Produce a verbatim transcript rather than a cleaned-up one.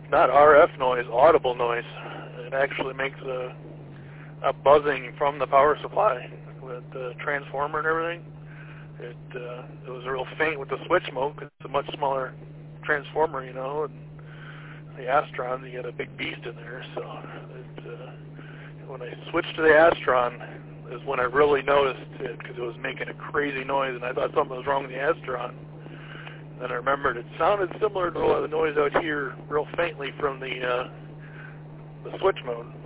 not R F noise, audible noise. It actually makes a, a buzzing from the power supply with the transformer and everything. It uh, it was real faint with the switch mode because it's a much smaller transformer, you know, and the Astron, you got a big beast in there. So it, uh, when I switched to the Astron is when I really noticed it because it was making a crazy noise, and I thought something was wrong with the Astron. Then I remembered it sounded similar to the noise I would hear real faintly from the uh, the switch mode.